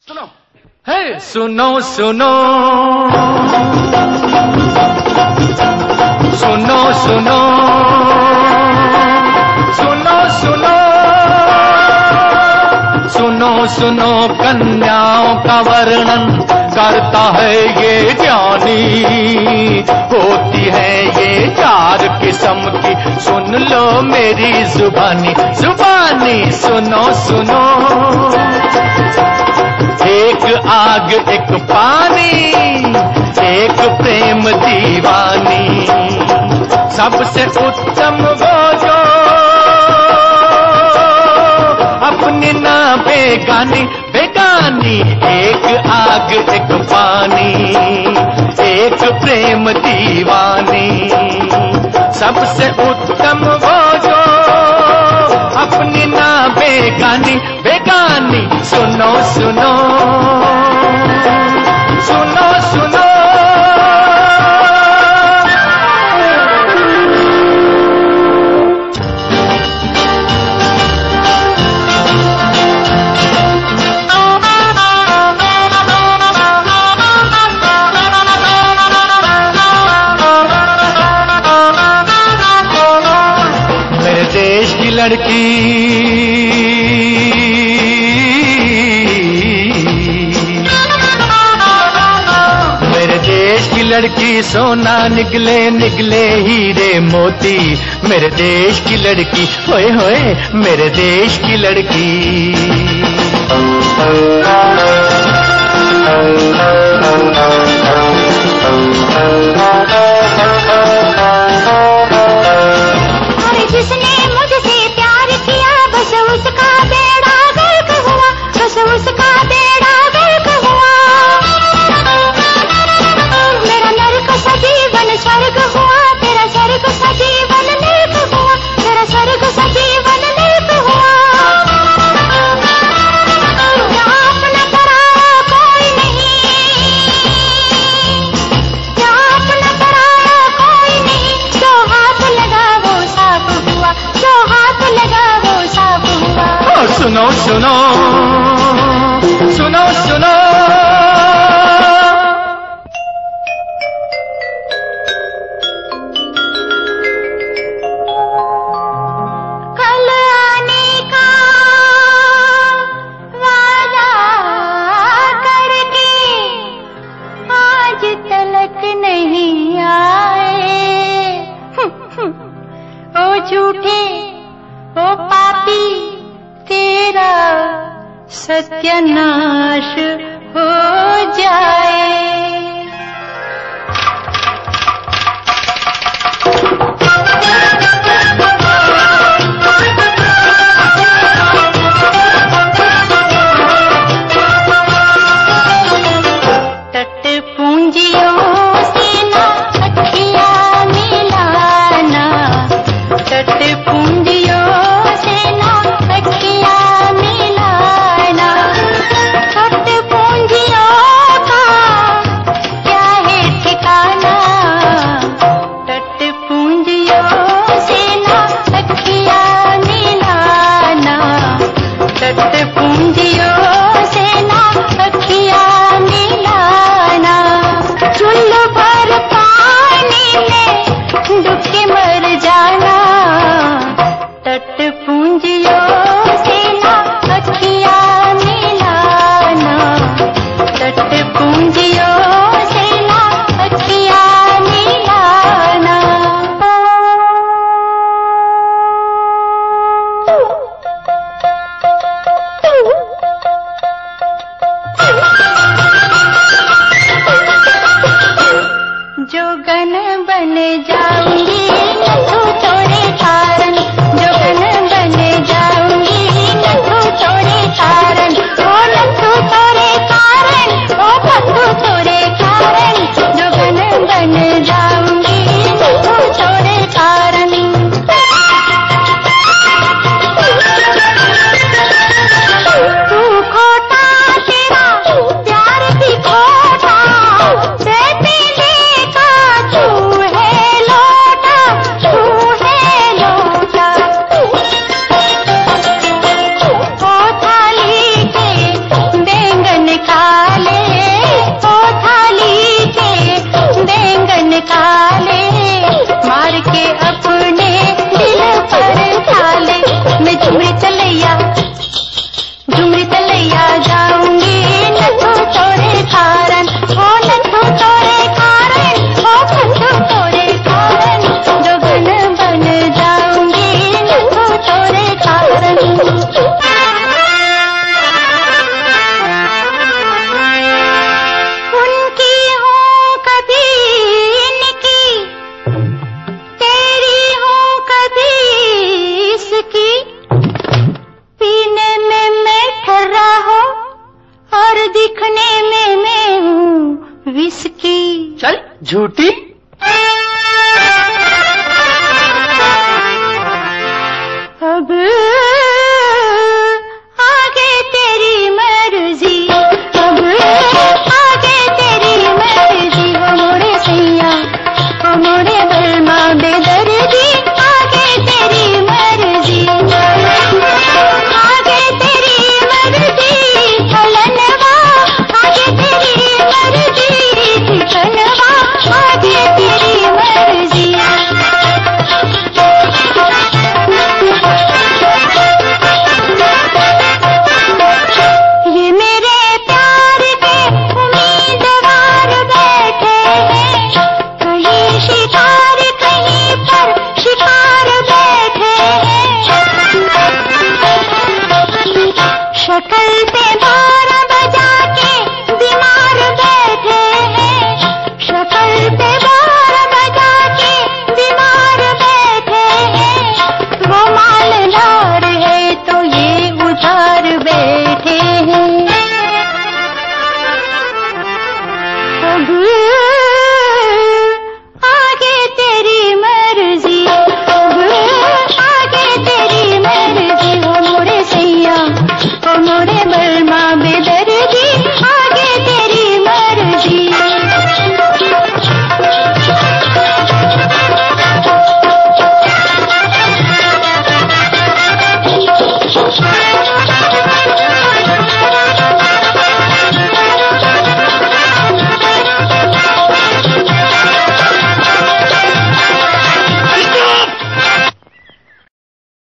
सुनो है सुनो सुनो सुनो सुनो सुनो सुनो सुनो सुनो कन्याओं का वर्णन करता है ये ज्ञानी। होती है ये 4 किस्म की, सुन लो मेरी जुबानी जुबानी। सुनो सुनो एक आग एक पानी, एक प्रेम दीवानी। सबसे उत्तम वो जो अपनी ना बेगानी बेगानी। एक आग एक पानी, एक प्रेम दीवानी। सबसे उत्तम वो जो अपनी ना बेगानी बेगानी। सुनो सुनो सुनो सुनो मेरे देश की लड़की लड़की सोना निकले निकले हीरे मोती। मेरे देश की लड़की होए होए मेरे देश की लड़की। अरे जिसने मुझसे प्यार किया बस उसका बेड़ा गर्क हुआ, बस उसका बेड़ा गर्क हुआ। जीवन स्वर्ग हुआ तेरा, स्वर्ग सा जीवन नर्क हुआ तेरा, स्वर्ग सा जीवन नर्क हुआ। यहाँ अपना पराया कोई नहीं, यहाँ अपना पराया कोई नहीं। जो हाथ लगा वो साफ हुआ, जो हाथ लगा वो साफ हुआ। सुनो सुनो सुनो सुनो सत्यानाश हो जाए। तट पूंजियों से ना अखियां मिलाना, तट पूंजियों से ना अखियां मिलाना। तट पूंजियों का क्या है ठिकाना, तट पूंजियों से ना अखियां मिलाना, तट पूंजियों से ना अखियां मिलाना। चुल्लू भर पानी में डूब के मर जाना, तट पूंजियों से ना अखियां मिलाना, तट पूंजियों से ना अखियां मिलाना। जोगन बन जाऊंगी नथु छोड़े कारण, जोगन बन जाऊंगी नथु छोड़े कारण। ओ नथु छोड़े कारण, ओ नथु छोड़े कारण। जोगन बन जाऊंगी नथु छोड़े कारण। मैं झुमरी तलैया जाऊंगी नथु तोरे कारण, ओ नथु तोरे कारण, ओ नथु तोरे कारण, जोगन बन जाऊंगी नथु तोरे कारण। उनकी हूँ कभी इनकी, तेरी हूँ कभी इसकी, पीने में मैं ठर्रा हो और दिखने में मैं हूँ विस्की। चल झूठी।